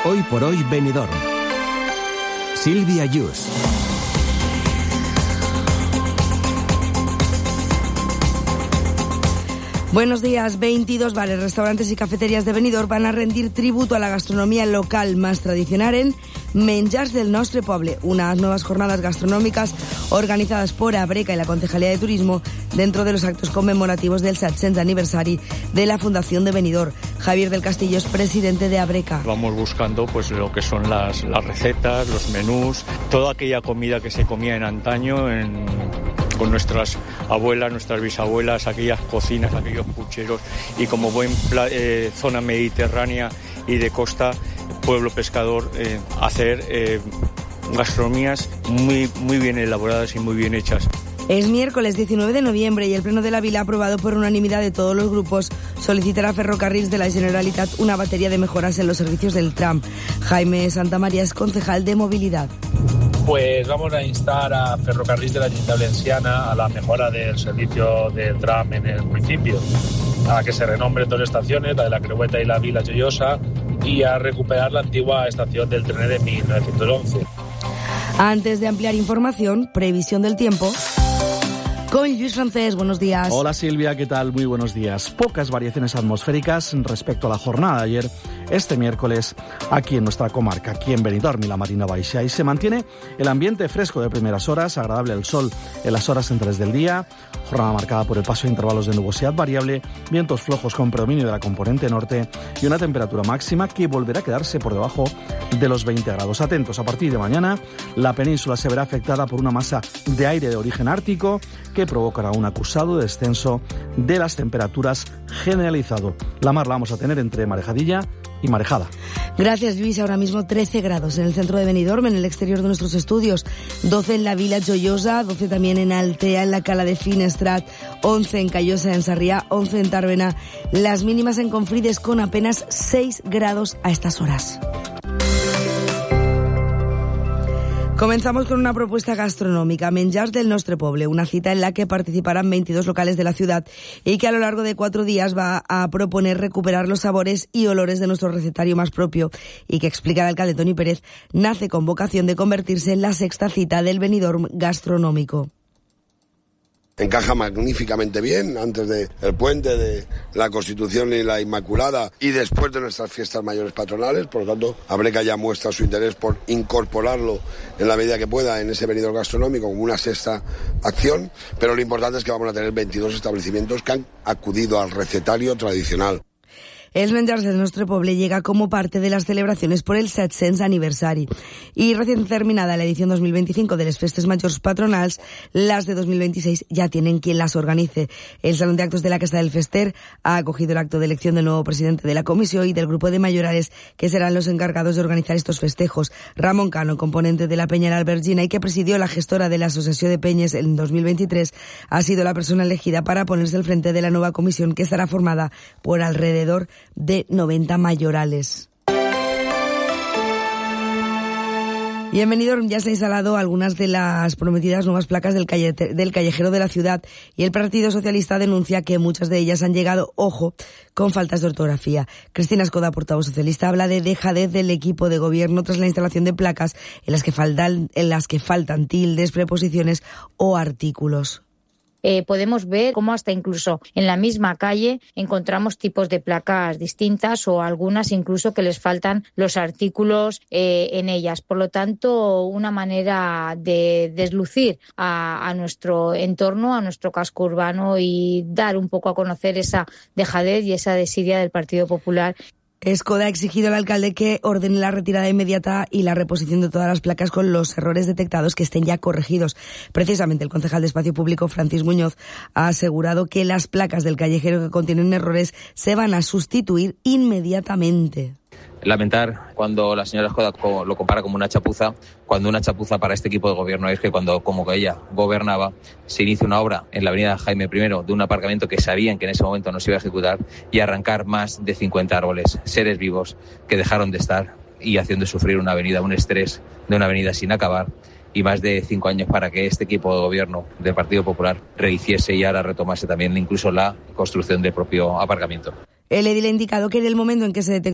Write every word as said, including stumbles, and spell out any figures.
Hoy por hoy Benidorm. Sílvia Yus. Buenos días. veintidós bares, restaurantes y cafeterías de Benidorm van a rendir tributo a la gastronomía local más tradicional en Menjars del Nostre Poble, unas nuevas jornadas gastronómicas organizadas por Abreca y la Concejalía de Turismo dentro de los actos conmemorativos del set-cents aniversari de la Fundación de Benidorm. Javier del Castillo es presidente de Abreca. Vamos buscando pues lo que son las, las recetas, los menús, toda aquella comida que se comía en antaño en... con nuestras abuelas, nuestras bisabuelas, aquellas cocinas, aquellos pucheros, y como buen pla- eh, zona mediterránea y de costa, pueblo pescador, eh, hacer eh, gastronomías muy, muy bien elaboradas y muy bien hechas. Es miércoles diecinueve de noviembre y el Pleno de la Vila, aprobado por unanimidad de todos los grupos, solicitará a Ferrocarrils de la Generalitat una batería de mejoras en los servicios del tram. Jaime Santamaría es concejal de Movilidad. Pues vamos a instar a Ferrocarrils de la Generalitat Valenciana a la mejora del servicio del tram en el municipio, a que se renombren dos estaciones, la de la Creueta y la Vila Joiosa, y a recuperar la antigua estación del tren de mil novecientos once. Antes de ampliar información, previsión del tiempo con Luis Francés. Buenos días. Hola Silvia, ¿qué tal? Muy buenos días. Pocas variaciones atmosféricas respecto a la jornada de ayer, este miércoles, aquí en nuestra comarca, aquí en Benidorm y la Marina Baixa. Y se mantiene el ambiente fresco de primeras horas, agradable el sol en las horas centrales del día, jornada marcada por el paso de intervalos de nubosidad variable, vientos flojos con predominio de la componente norte y una temperatura máxima que volverá a quedarse por debajo de los veinte grados. Atentos, a partir de mañana, la península se verá afectada por una masa de aire de origen ártico que provocará un acusado descenso de las temperaturas generalizado. La mar la vamos a tener entre marejadilla y marejada. Gracias, Luis. Ahora mismo trece grados en el centro de Benidorm, en el exterior de nuestros estudios, doce en la Vila Joiosa, doce también en Altea, en la Cala de Finestrat, once en Callosa, en Sarriá, once en Tàrbena. Las mínimas en Confrides con apenas seis grados a estas horas. Comenzamos con una propuesta gastronómica, Menjars del Nostre Poble, una cita en la que participarán veintidós locales de la ciudad y que a lo largo de cuatro días va a proponer recuperar los sabores y olores de nuestro recetario más propio y que, explica el alcalde Toni Pérez, nace con vocación de convertirse en la sexta cita del Benidorm gastronómico. Encaja magníficamente bien antes del puente de la Constitución y la Inmaculada y después de nuestras fiestas mayores patronales. Por lo tanto, Abreca ya muestra su interés por incorporarlo en la medida que pueda en ese Benidorm gastronómico como una sexta acción, pero lo importante es que vamos a tener veintidós establecimientos que han acudido al recetario tradicional. El Menjars del Nostre Poble llega como parte de las celebraciones por el set-cents aniversari. Y recién terminada la edición dos mil veinticinco de les Festes Majors Patronals, las de dos mil veintiséis ya tienen quien las organice. El Salón de Actos de la Casa del Fester ha acogido el acto de elección del nuevo presidente de la comisión y del grupo de mayorales que serán los encargados de organizar estos festejos. Ramón Cano, componente de la Peña en Albergina y que presidió la gestora de la Asociación de Peñes en dos mil veintitrés, ha sido la persona elegida para ponerse al frente de la nueva comisión que estará formada por alrededor de noventa mayorales. Y en Benidorm ya se han instalado algunas de las prometidas nuevas placas del, calle, del callejero de la ciudad y el Partido Socialista denuncia que muchas de ellas han llegado, ojo, con faltas de ortografía. Cristina Escoda, portavoz socialista, habla de dejadez del equipo de gobierno tras la instalación de placas en las que faltan, en las que faltan tildes, preposiciones o artículos. Eh, podemos ver cómo hasta incluso en la misma calle encontramos tipos de placas distintas o algunas incluso que les faltan los artículos eh, en ellas. Por lo tanto, una manera de deslucir a, a nuestro entorno, a nuestro casco urbano y dar un poco a conocer esa dejadez y esa desidia del Partido Popular. Escoda ha exigido al alcalde que ordene la retirada inmediata y la reposición de todas las placas con los errores detectados que estén ya corregidos. Precisamente el concejal de Espacio Público, Francis Muñoz, ha asegurado que las placas del callejero que contienen errores se van a sustituir inmediatamente. Lamentar cuando la señora Escoda lo compara como una chapuza, cuando una chapuza para este equipo de gobierno es que cuando, como que ella gobernaba, se inicia una obra en la avenida Jaime primero de un aparcamiento que sabían que en ese momento no se iba a ejecutar y arrancar más de cincuenta árboles, seres vivos que dejaron de estar y haciendo sufrir una avenida, un estrés de una avenida sin acabar, y más de cinco años para que este equipo de gobierno del Partido Popular rehiciese y ahora retomase también incluso la construcción del propio aparcamiento. El edil ha indicado que en el momento en que se detectó